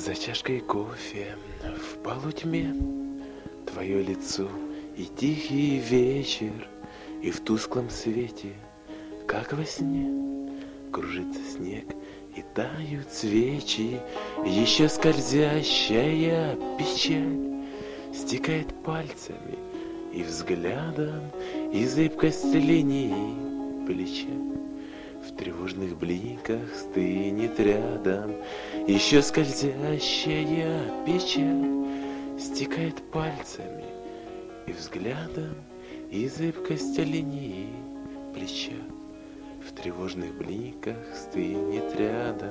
За чашкой кофе в полутьме твое лицо и тихий вечер, и в тусклом свете, как во сне, кружится снег и тают свечи. Еще скользящая печаль стекает пальцами и взглядом, и зыбкость линии плеча в тревожных бликах стынет рядом. Еще скользящая печаль стекает пальцами и взглядом, и зыбкость линии плеча в тревожных бликах стынет рядом.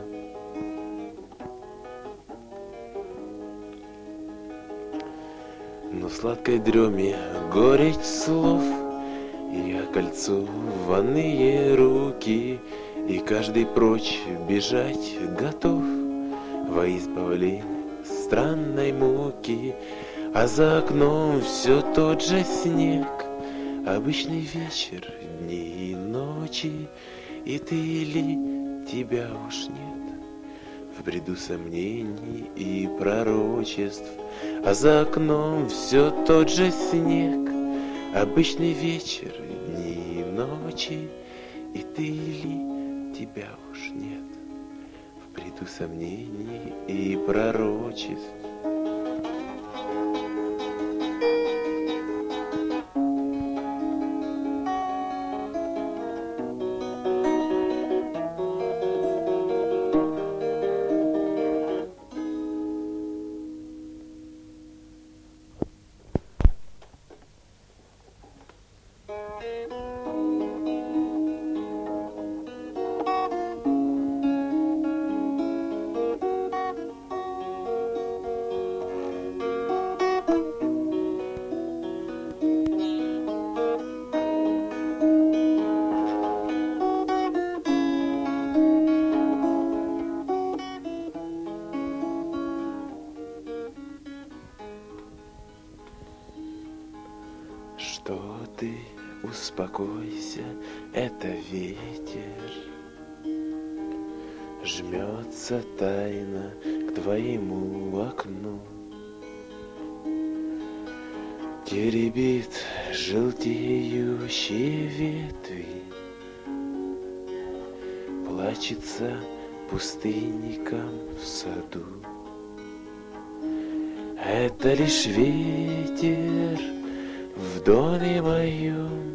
Но в сладкой дреме горечь слов, и я окольцованные руки, и каждый прочь бежать готов во избавление странной муки. А за окном все тот же снег, обычный вечер, дни и ночи, и ты или тебя уж нет в бреду сомнений и пророчеств. А за окном все тот же снег, обычный вечер, дни и ночи, и ты или тебя уж нет в бреду сомнений и пророчеств. Что ты, успокойся, это ветер жмется тайно к твоему окну, теребит желтеющие ветви, плачется пустынником в саду. Это лишь ветер в доме моем,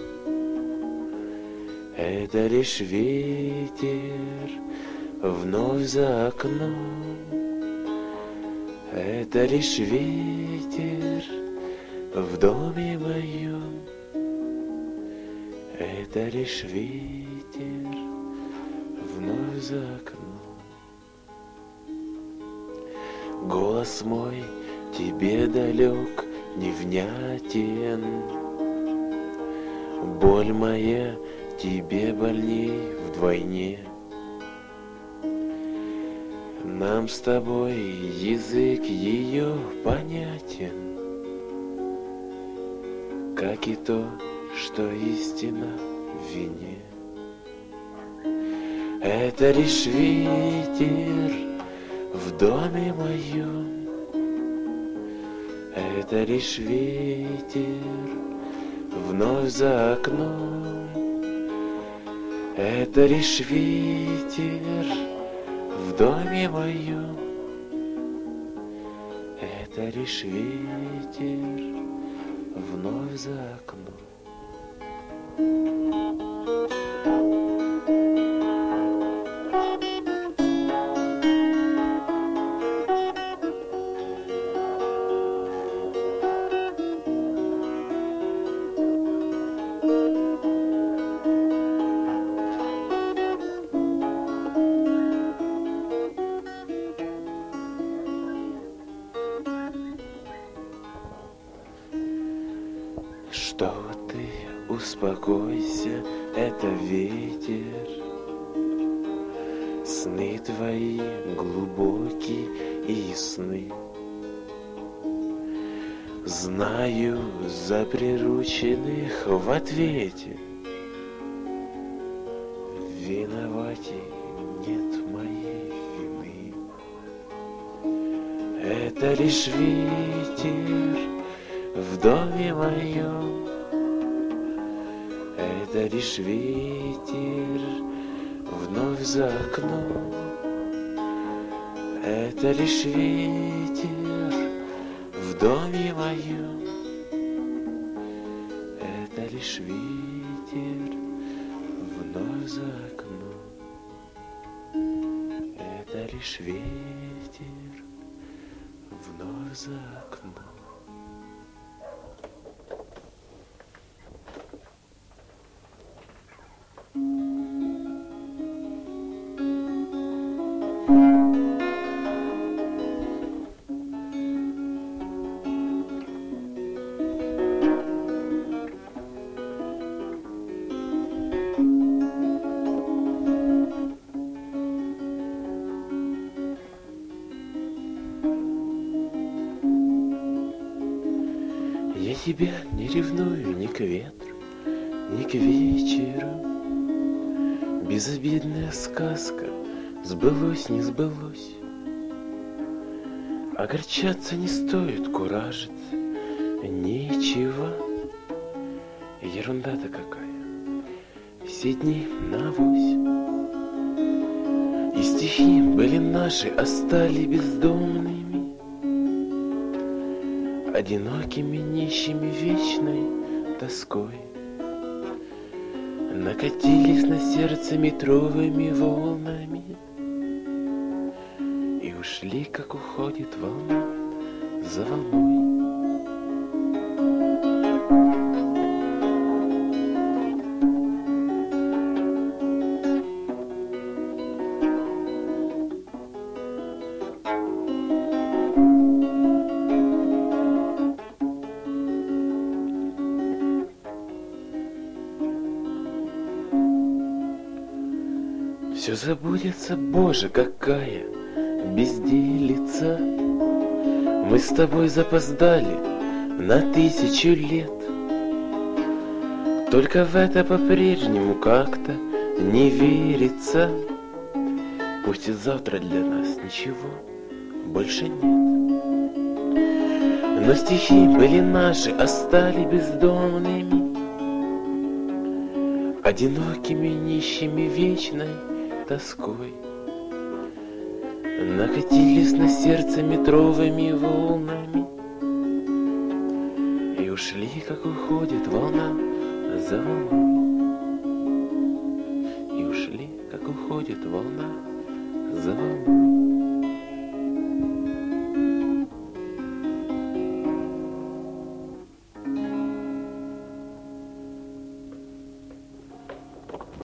это лишь ветер вновь за окном, это лишь ветер в доме моем, это лишь ветер вновь за окном. Голос мой тебе далек, невнятен, боль моя тебе больней вдвойне. Нам с тобой язык ее понятен, как и то, что истина в вине. Это лишь ветер в доме моем, это лишь ветер вновь за окном, это лишь ветер в доме моем, это лишь ветер вновь за окном. Что ты, успокойся, это ветер. Сны твои глубокие и ясны. Знаю, за прирученных в ответе виноватей нет моей вины. Это лишь ветер в доме моем, это лишь ветер вновь за окном, это лишь ветер в доме моем, это лишь ветер вновь за окном, это лишь ветер вновь за окном. Я тебя не ревную ни к ветру, ни к вечеру. Безобидная сказка сбылось, не сбылось. Огорчаться не стоит, куражиться ничего. Ерунда-то какая, все дни навось. И стихи были наши, а стали бездомными, одинокими, нищими, вечной тоской. Накатились на сердце метровыми волнами и ушли, как уходит волна за волной. Все забудется, Боже, какая безделица. Мы с тобой запоздали на 1000 лет. Только в это по-прежнему как-то не верится. Пусть и завтра для нас ничего больше нет. Но стихи были наши, а стали бездомными, одинокими, нищими, вечной тоской. Накатились на сердце метровыми волнами и ушли, как уходит волна за волной. И ушли, как уходит волна за волной.